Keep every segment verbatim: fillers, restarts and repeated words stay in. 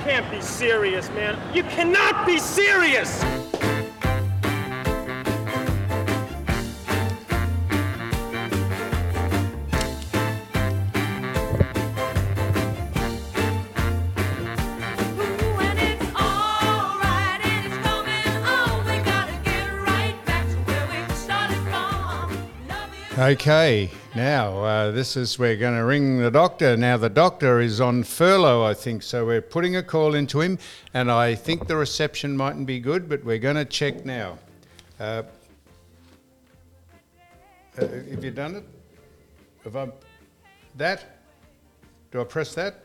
can't be serious, man. You cannot be serious! Okay, now uh, this is, we're going to ring the doctor. Now the doctor is on furlough, I think, so we're putting a call into him, and I think the reception mightn't be good, but we're going to check now. Uh, uh, have you done it? Have I... That? Do I press that?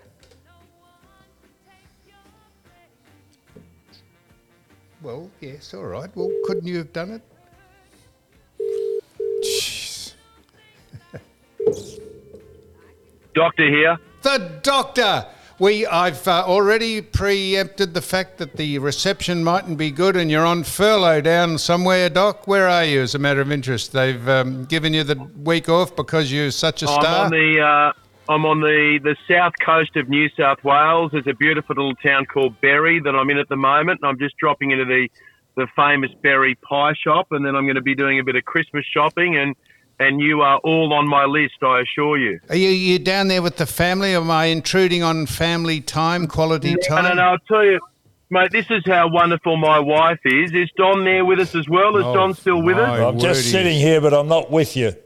Well, yes, all right. Well, couldn't you have done it? Doctor here. The doctor! We, I've uh, already preempted the fact that the reception mightn't be good and you're on furlough down somewhere, Doc. Where are you, as a matter of interest? They've um, given you the week off because you're such a I'm star? On the, uh, I'm on the, the south coast of New South Wales. There's a beautiful little town called Berry that I'm in at the moment. And I'm just dropping into the, the famous Berry pie shop, and then I'm going to be doing a bit of Christmas shopping, and And you are all on my list, I assure you. Are you you down there with the family? Am I intruding on family time, quality no, time? No, no, I'll tell you, mate, this is how wonderful my wife is. Is Don there with us as well? Is oh, Don still with us? I'm just sitting here, but I'm not with you.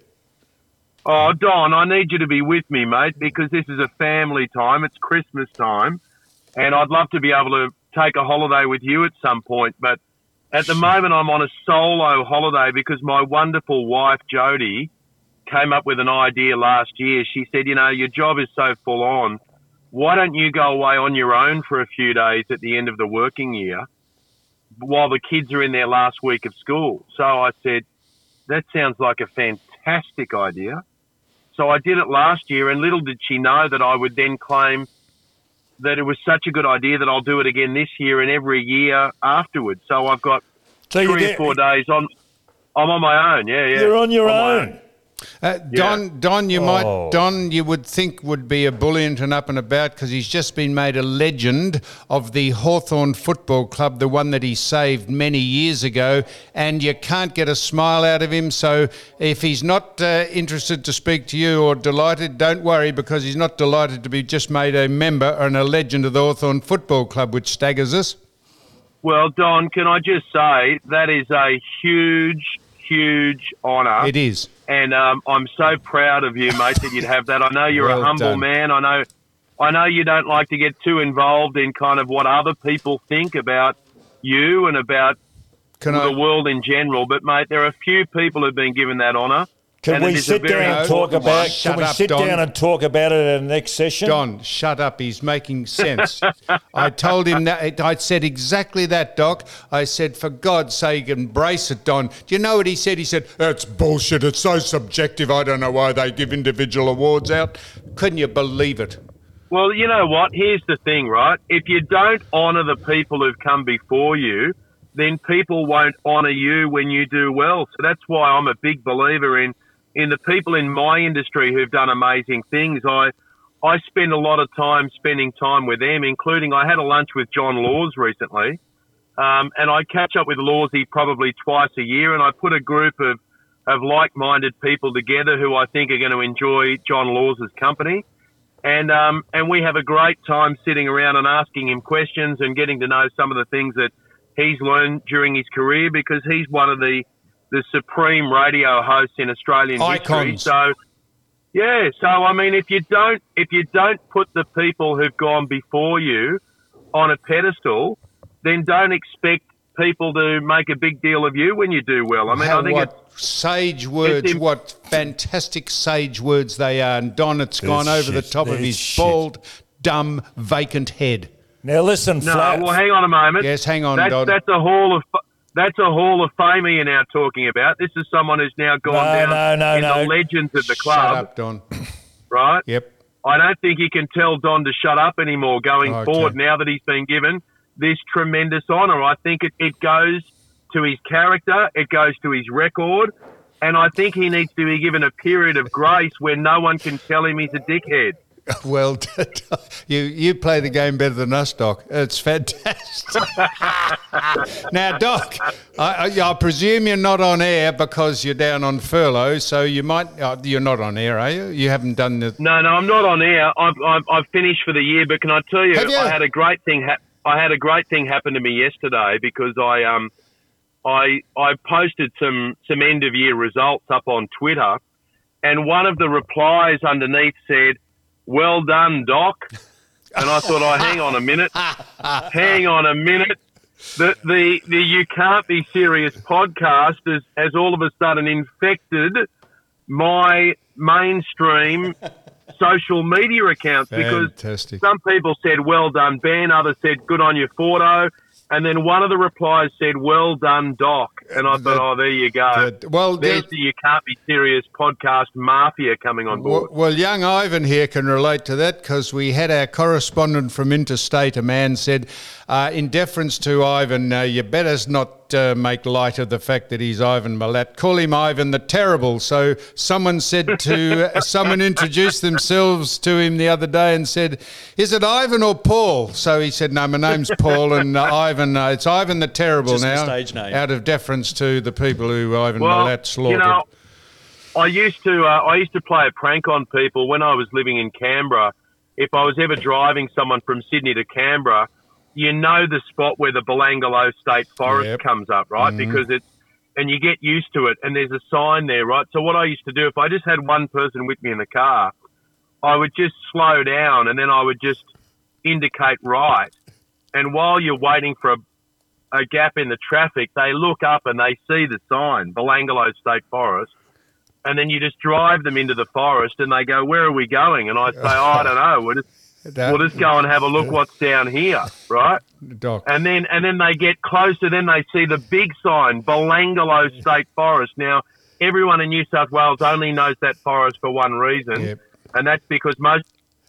Oh, Don, I need you to be with me, mate, because this is a family time. It's Christmas time, and I'd love to be able to take a holiday with you at some point, but at the moment, I'm on a solo holiday because my wonderful wife, Jodie, came up with an idea last year. She said, you know, your job is so full on. Why don't you go away on your own for a few days at the end of the working year while the kids are in their last week of school? So I said, that sounds like a fantastic idea. So I did it last year, and little did she know that I would then claim that it was such a good idea that I'll do it again this year and every year afterwards. So I've got so three get, or four days on. I'm on my own. Yeah, yeah. You're on your on own. own. Uh, Don, yeah. Don, you oh. might, Don, you would think would be ebullient and up and about because he's just been made a legend of the Hawthorn Football Club, the one that he saved many years ago, and you can't get a smile out of him. So if he's not uh, interested to speak to you or delighted, don't worry, because he's not delighted to be just made a member and a legend of the Hawthorn Football Club, which staggers us. Well, Don, can I just say that is a huge, huge honour. It is. And um, I'm so proud of you, mate, that you'd have that. I know you're well a humble done. man. I know I know you don't like to get too involved in kind of what other people think about you and about Can the I... world in general. But, mate, there are a few people who've been given that honour. Can we sit down and talk about? Can we sit down and talk about it in the next session? Don, shut up. He's making sense. I told him that. I said exactly that, Doc. I said, for God's sake, embrace it, Don. Do you know what he said? He said, "That's bullshit. It's so subjective. I don't know why they give individual awards out." Couldn't you believe it? Well, you know what? Here's the thing, right? If you don't honour the people who've come before you, then people won't honour you when you do well. So that's why I'm a big believer in in the people in my industry who've done amazing things. I I spend a lot of time spending time with them, including I had a lunch with John Laws recently, um, and I catch up with Lawsy probably twice a year, and I put a group of, of like-minded people together who I think are going to enjoy John Laws' company. And um, and we have a great time sitting around and asking him questions and getting to know some of the things that he's learned during his career, because he's one of the the supreme radio hosts in Australian Icons. history. So, yeah. So, I mean, if you don't, if you don't put the people who've gone before you on a pedestal, then don't expect people to make a big deal of you when you do well. I mean, How, I think what it's, sage words, it's what fantastic sage words they are. And Don, it's gone There's over shit. the top of There's his shit. bald, dumb, vacant head. Now listen, no. Flat. Well, hang on a moment. Yes, hang on, that's, Don. That's a hall of. That's a Hall of Fame you're now talking about. This is someone who's now gone No, down no, no, in no. the legends of the club. Shut up, Don. Right? Yep. I don't think you can tell Don to shut up anymore going Okay. forward now that he's been given this tremendous honour. I think it, it goes to his character, it goes to his record, and I think he needs to be given a period of grace where no one can tell him he's a dickhead. Well, you you play the game better than us, Doc. It's fantastic. Now, Doc, I, I, I presume you're not on air because you're down on furlough, so you might. Uh, you're not on air, are you? You haven't done the. No, no, I'm not on air. I've I've, I've finished for the year, but can I tell you, you? I had a great thing. Ha- I had a great thing happen to me yesterday because I um I I posted some some end of year results up on Twitter, and one of the replies underneath said, "Well done, Doc." And I thought, oh, hang on a minute. hang on a minute. The, the, the You Can't Be Serious podcast has, has all of a sudden infected my mainstream social media accounts. Fantastic. Because some people said, well done, Ben. Others said, good on your photo. And then one of the replies said, well done, Doc. And I thought, That- oh, there you go. that- well, There's there- the You Can't Be Serious podcast mafia coming on board. Well, well, young Ivan here can relate to that because we had our correspondent from Interstate, a man said, uh, in deference to Ivan, uh, you better not uh, make light of the fact that he's Ivan Milat. Call him Ivan the Terrible. So someone said to, uh, someone introduced themselves to him the other day and said, is it Ivan or Paul? So he said, no, my name's Paul, and uh, Ivan, uh, it's Ivan the Terrible Just the now, stage name. out of deference to the people who Ivan Well, Milat slaughtered. you know, I used to uh, I used to play a prank on people when I was living in Canberra. If I was ever driving someone from Sydney to Canberra, you know the spot where the Belangolo State Forest Yep. comes up, right? Mhm. Because it's and you get used to it, and there's a sign there, right? So what I used to do, if I just had one person with me in the car, I would just slow down, and then I would just indicate right. And while you're waiting for a a gap in the traffic, they look up and they see the sign, Belangolo State Forest, and then you just drive them into the forest and they go, where are we going? And I say, oh, I don't know. We'll just, That- we'll just go and have a look what's down here, right? Doc. And then and then they get closer, then they see the big sign, Belangolo State Forest. Now, everyone in New South Wales only knows that forest for one reason, Yep. and that's because most,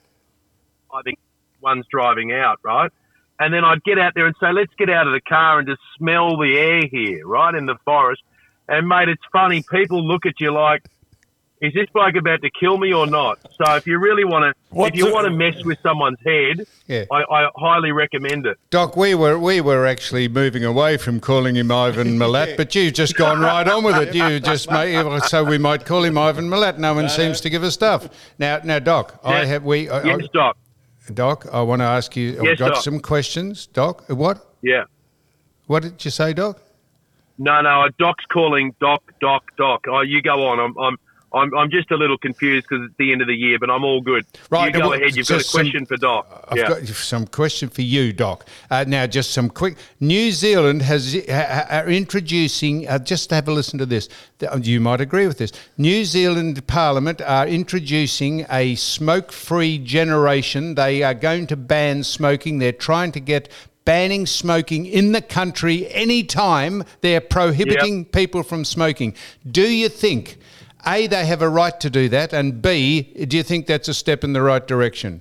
I think, one's driving out, right? And then I'd get out there and say, let's get out of the car and just smell the air here, right, in the forest. And, mate, it's funny. People look at you like, is this bloke about to kill me or not? So if you really want to, What's if you the- want to mess with someone's head, Yeah. I, I highly recommend it. Doc, we were we were actually moving away from calling him Ivan Milat, but you've just gone right on with it. You just made, so we might call him Ivan Milat. No one seems to give a stuff. Now, now, Doc, I Yeah. have we. I, Yes, Doc. I, Doc, I want to ask you. I've Yes, got Doc. some questions, Doc. What? Yeah. What did you say, Doc? No, no, Doc's calling Doc, Doc, Doc. Oh, you go on. I'm, I'm, I'm, I'm just a little confused because it's the end of the year, but I'm all good. Right, You go well, ahead. You've got a just some- question for Doc. I've yeah. got some question for you, Doc. Uh, now, just some quick. New Zealand has ha, are introducing. Uh, just have a listen to this. Th- You might agree with this. New Zealand Parliament are introducing a smoke-free generation. They are going to ban smoking. They're trying to get banning smoking in the country anytime they're prohibiting people from smoking. Do you think, A, they have a right to do that, and B, do you think that's a step in the right direction?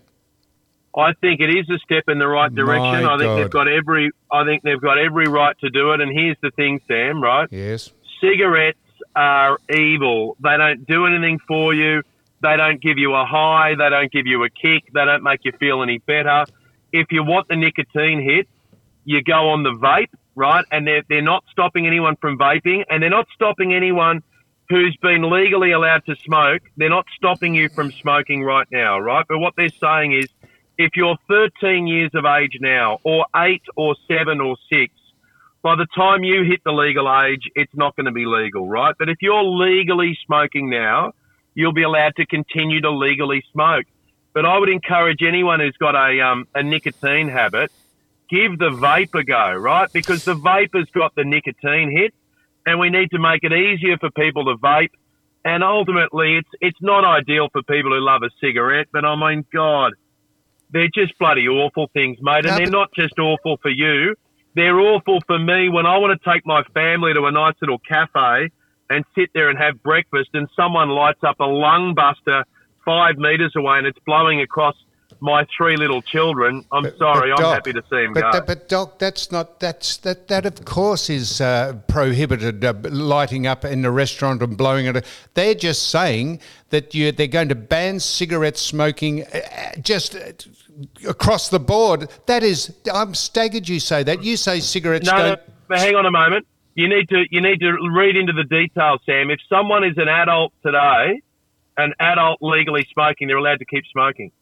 I think it is a step in the right direction. My I think God. they've got every. I think they've got every right to do it. And here's the thing, Sam. Right? Yes. Cigarettes are evil. They don't do anything for you. They don't give you a high. They don't give you a kick. They don't make you feel any better. If you want the nicotine hit, you go on the vape, right? And they're, they're not stopping anyone from vaping, and they're not stopping anyone who's been legally allowed to smoke. They're not stopping you from smoking right now, right? But what they're saying is, if you're thirteen years of age now, or eight or seven or six, by the time you hit the legal age, it's not going to be legal, right? But if you're legally smoking now, you'll be allowed to continue to legally smoke. But I would encourage anyone who's got a um, a nicotine habit, give the vape a go, right? Because the vape has got the nicotine hit, and we need to make it easier for people to vape. And ultimately, it's it's not ideal for people who love a cigarette, but I mean, God, they're just bloody awful things, mate. And No, they're but- not just awful for you. They're awful for me when I want to take my family to a nice little cafe and sit there and have breakfast, and someone lights up a lung buster five metres away and it's blowing across my three little children, I'm But- sorry, but I'm Doc- happy to see him but, go. th- but Doc, that's not that's that that of course is uh, prohibited. Uh, lighting up in the restaurant and blowing it. They're just saying that you they're going to ban cigarette smoking uh, just uh, across the board. That is, I'm staggered. You say that. You say cigarettes No, no, don't. but hang on a moment. You need to you need to read into the details, Sam. If someone is an adult today, an adult legally smoking, they're allowed to keep smoking.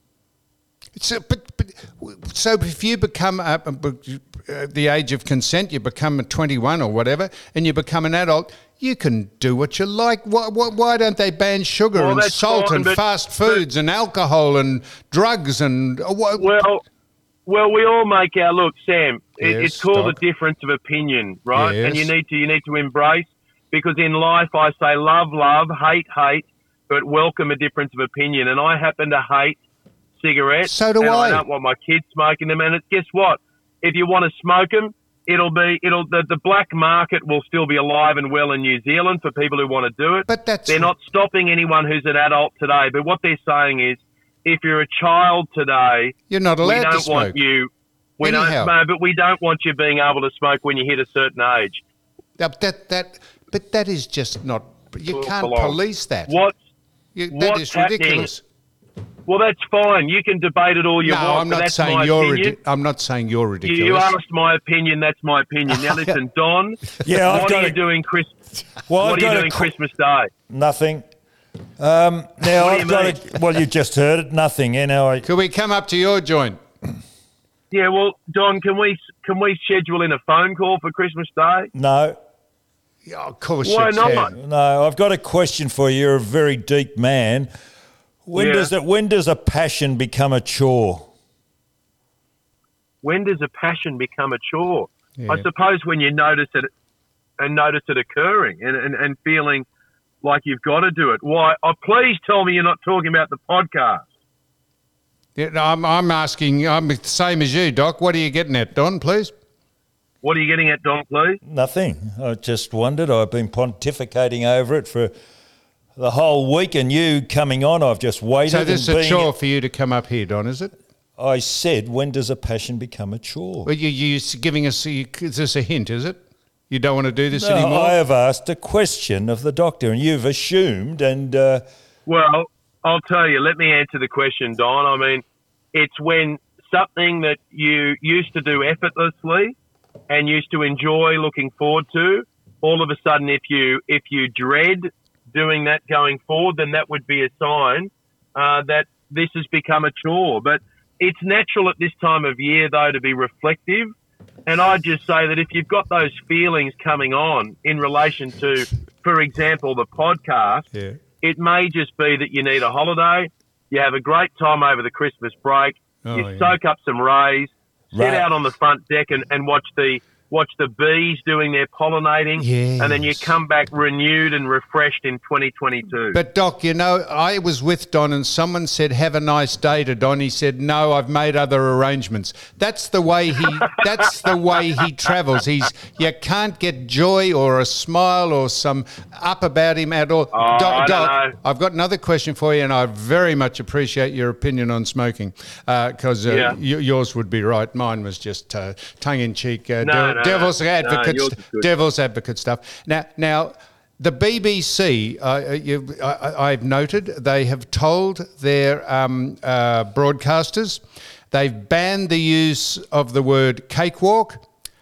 So, but, but, so if you become uh, uh, the age of consent, you become twenty-one or whatever, and you become an adult, you can do what you like. Why, why, why don't they ban sugar Well, and that's salt fine, and but- fast foods and alcohol and drugs and uh, what? Well, well, we all make our look, Sam. It, Yes, it's called Doc. a difference of opinion, right? And you Yes. need to you need to embrace, because in life I say love, love, hate, hate, but welcome a difference of opinion. And I happen to hate cigarettes. So do and I. I don't want my kids smoking them. And it, guess what? If you want to smoke them, it'll be it'll the, the black market will still be alive and well in New Zealand for people who want to do it. But that's They're not stopping anyone who's an adult today. But what they're saying is, if you're a child today, You're not we allowed don't to smoke. want you. We Anyhow. don't, no, but we don't want you being able to smoke when you hit a certain age. That, that, that, but that is just not. You Well, can't belong. police that. What? You, that what's is happening? ridiculous. Well, that's fine. You can debate it all you No, want. I'm but not that's saying my you're. opinion. Ridi- I'm not saying you're You, ridiculous. you asked my opinion. That's my opinion. Now listen, Don. Yeah, I've what got are a- you doing, Chris? Well, I've what are you got a doing qu- Christmas Day? Nothing. Um, now What do I've you got mean? a, well, you just heard it. Nothing. You know, I, Could we come up to your joint? Yeah, well, Don, can we can we schedule in a phone call for Christmas Day? no, Yeah, of course Why you not? can. no. I've got a question for you. You're a very deep man. When Yeah. does it? When does a passion become a chore? When does a passion become a chore? Yeah. I suppose when you notice it and notice it occurring and, and, and feeling like you've got to do it. Why? Oh, please tell me you're not talking about the podcast. Yeah, no, I'm, I'm asking. I'm the same as you, Doc. What are you getting at, Don? Please. What are you getting at, Don, please? Nothing. I just wondered. I've been pontificating over it for the whole week, and you coming on, I've just waited. So this is and a being- chore for you to come up here, Don, is it? I said, when does a passion become a chore? Well, you, you're giving us. You, is this a hint? Is it? You don't want to do this No, anymore? I have asked a question of the doctor, and you've assumed, and uh, Well, I'll tell you. Let me answer the question, Don. I mean, it's when something that you used to do effortlessly and used to enjoy looking forward to, all of a sudden, if you if you dread doing that going forward, then that would be a sign uh, that this has become a chore. But it's natural at this time of year, though, to be reflective. And I'd just say that if you've got those feelings coming on in relation to, for example, the podcast, Yeah. it may just be that you need a holiday. You have a great time over the Christmas break. Oh, you yeah. soak up some rays, sit Right. out on the front deck and, and watch the watch the bees doing their pollinating, and then you Yes. come back renewed and refreshed in twenty twenty-two. But Doc, you know, I was with Don and someone said, "Have a nice day" to Don. He said, "No, I've made other arrangements." That's the way he. That's the way he travels. He's. You can't get joy or a smile or some up about him at all. Oh, I don't Doc, know. I've got another question for you, and I very much appreciate your opinion on smoking, because uh, Yeah. y- yours would be right. Mine was just uh, tongue in cheek, uh, No, del- no, devil's no. No, advocate, yours st- is good. devil's advocate stuff. Now, now. The B B C, uh, you, I, I've noted, they have told their um, uh, broadcasters they've banned the use of the word cakewalk,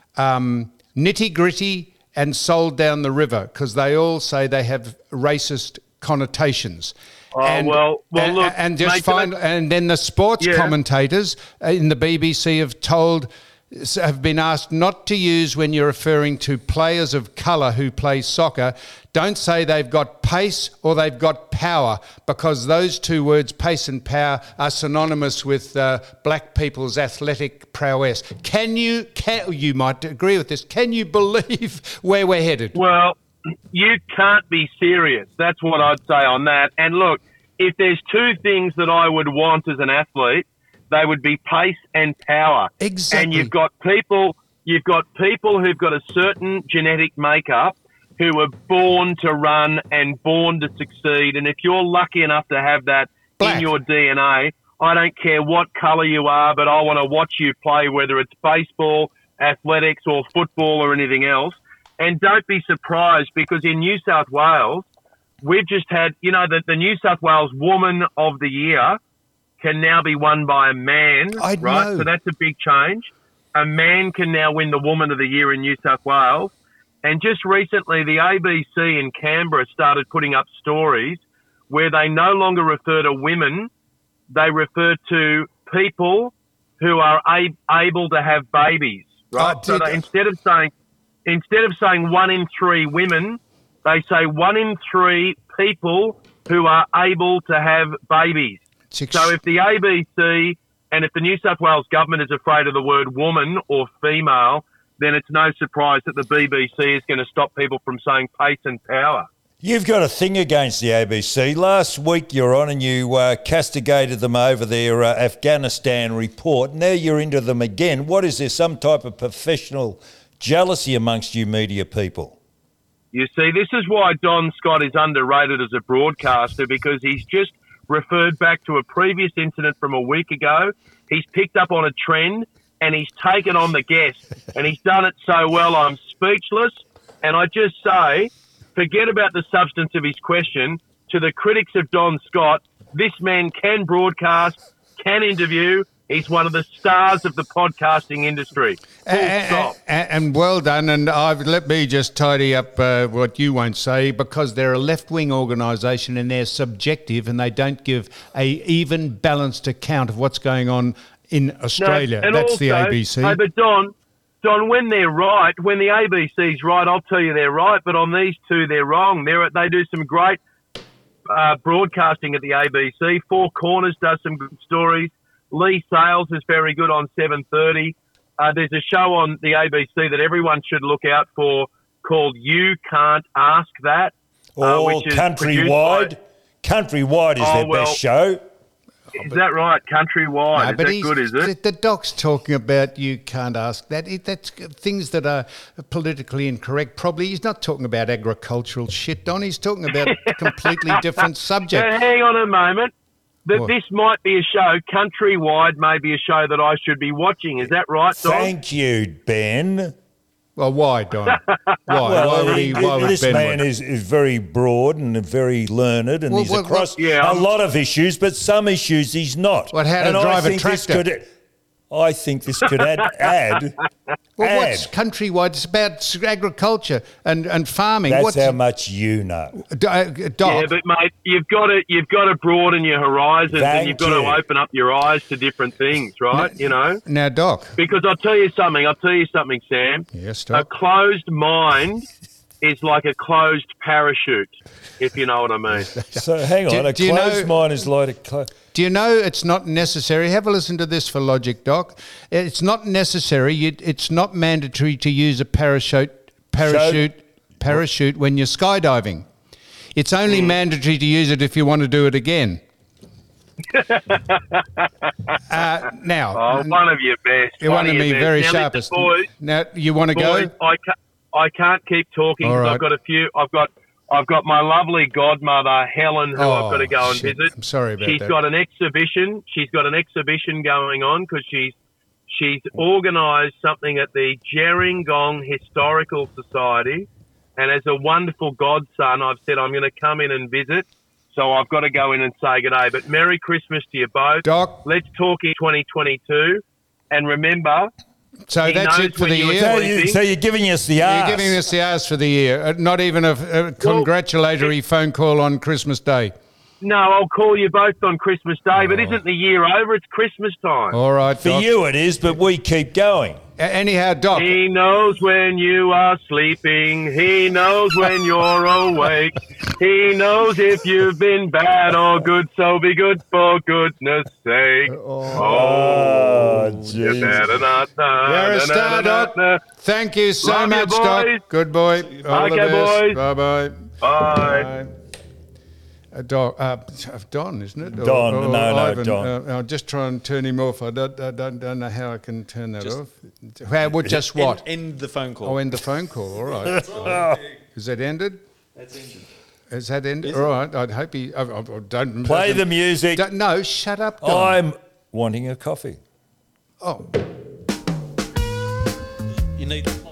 um, nitty gritty, and sold down the river because they all say they have racist connotations. Oh, well- well, and, look, and just mate, find, can and then the sports Yeah. commentators in the B B C have told have been asked not to use when you're referring to players of colour who play soccer. Don't say they've got pace or they've got power, because those two words, pace and power, are synonymous with uh, black people's athletic prowess. Can you, can, you might agree with this, can you believe where we're headed? Well, you can't be serious. That's what I'd say on that. And look, if there's two things that I would want as an athlete, they would be pace and power. Exactly. And you've got people, you've got people who've got a certain genetic makeup who are born to run and born to succeed. And if you're lucky enough to have that Black. in your D N A, I don't care what colour you are, but I want to watch you play, whether it's baseball, athletics or football or anything else. And don't be surprised, because in New South Wales, we've just had, you know, the, the New South Wales Woman of the Year can now be won by a man, I right? know. So that's a big change. A man can now win the Woman of the Year in New South Wales. And just recently, the A B C in Canberra started putting up stories where they no longer refer to women, they refer to people who are a- able to have babies, right? Oh, so did- they, instead of saying instead of saying one in three women, they say one in three people who are able to have babies. Six- So if the A B C and if the New South Wales government is afraid of the word woman or female, then it's no surprise that the B B C is going to stop people from saying pace and power. You've got a thing against the A B C. Last week you're on and you uh, castigated them over their uh, Afghanistan report. Now you're into them again. What is there, some type of professional jealousy amongst you media people? You see, this is why Don Scott is underrated as a broadcaster, because he's just referred back to a previous incident from a week ago. He's picked up on a trend and he's taken on the guest, and he's done it so well I'm speechless. And I just say, forget about the substance of his question. To the critics of Don Scott, this man can broadcast, can interview. He's one of the stars of the podcasting industry. Full stop. And, and well done. And I've, let me just tidy up uh, what you won't say, because they're a left-wing organisation and they're subjective and they don't give a even balanced account of what's going on in Australia. No, and That's also, the A B C. Hey, but Don, Don, when they're right, when the A B C's right, I'll tell you they're right. But on these two, they're wrong. They're, they do some great uh, broadcasting at the A B C. Four Corners does some good stories. Lee Sales is very good on seven thirty. Uh, there's a show on the A B C that everyone should look out for called You Can't Ask That. uh, Or which is produced Countrywide. by- Countrywide is Oh, their well, best show. Is that right? Countrywide. No, is but that he's- good, is it? The, the doc's talking about you can't ask that. It, that's things that are politically incorrect. Probably he's not talking about agricultural shit, Don. He's talking about a completely different subject. Now, hang on a moment. That What? this might be a show, Countrywide may be a show that I should be watching. Is that right, Don? Thank you, Ben. Well, why, Don? Why? Well, why would he? Why would this Ben? man want- is, is very broad and very learned, and Well, he's well, across well, yeah, a I'm- lot of issues, but some issues he's not. What, how to and I drive a think this tractor? could- I think this could add add. Well, add. what's Countrywide? It's about agriculture and, and farming. That's what's, how much you know. D- uh, Doc, Yeah, but mate, you've got to you've got to broaden your horizons, Thank and you've got you. to open up your eyes to different things, right? You know, now, Doc. because I'll tell you something. I'll tell you something, Sam. Yes, A Doc. closed mind is like a closed parachute, if you know what I mean. So hang Do- on, a do you know- closed mind is like a closed. Do you know it's not necessary? Have a listen to this for logic, Doc. It's not necessary. You, it's not mandatory to use a parachute parachute parachute when you're skydiving. It's only Hmm. mandatory to use it if you want to do it again. uh, now, Oh, one of your best. you're one of your me best. very Now, sharpest. listen, boys, Now, you want to boys, go? I can't, I can't keep talking All because right. I've got a few. I've got I've got my lovely godmother Helen, who I've got to go and shit. visit. I'm sorry about She's that. got an exhibition. She's got an exhibition going on because she's she's organised something at the Gerringong Historical Society, and as a wonderful godson, I've said I'm going to come in and visit. So I've got to go in and say good day. But Merry Christmas to you both. Doc, Let's talk in twenty twenty-two, and remember. so he that's knows it for when the you were year. So, What do you you, think? so you're giving us the You're arse. giving us the hours for the year. Uh, not even a, a congratulatory phone call on Christmas Day. No, I'll call you both on Christmas Day, but isn't the year over? It's Christmas time. All right, For Doc. you it is, but we keep going. A- Anyhow, Doc. He knows when you are sleeping. He knows when you're awake. He knows if you've been bad or good, so be good for goodness sake. Oh, You jeez. better not. na- You're a na- star, na- Doc. na- Thank you so Love you, much, boys. Doc. Good boy. All Okay, the best. boys. Bye-bye. Bye. Uh, Doc, uh, Don, isn't it? Or- Don, or no, no, Ivan. Don. Uh, I'll just try and turn him off. I don't, I don't, don't know how I can turn that off. How, what, just what? End, end the phone call. Oh, end the phone call. All right. Is that ended? That's ended. Has that ended? Is All it? right. I'd hope he. I, I, I don't Play the music. Don't, no, shut up. Don. I'm wanting a coffee. Oh. You need.